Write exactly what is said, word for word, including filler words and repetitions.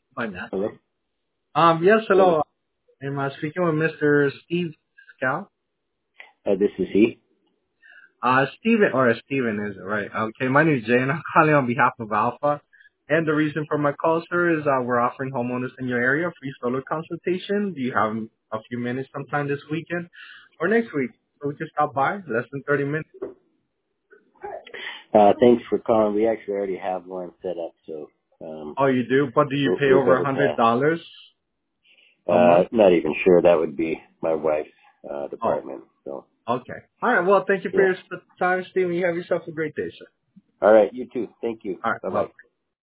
Why not? Hello? Um, yes, Hello. hello. Am I speaking with Mister Steve Scout? Uh, this is he. Uh, Steven, or Steven is it, right? Okay, my name is Jay, and I'm calling on behalf of Alpha. And the reason for my call, sir, is uh, we're offering homeowners in your area a free solar consultation. Do you have a few minutes sometime this weekend or next week? So we can stop by, less than thirty minutes. Uh, thanks for calling. We actually already have one set up, so um, Oh, you do? But do you we'll, pay we'll over a go with hundred that. dollars a Uh, month? not even sure. That would be my wife's uh, Oh, department. So, okay. All right. Well, thank you for yeah. your time, Steven. You have yourself a great day, sir. All right. You too. Thank you. All right. Bye Bye. bye.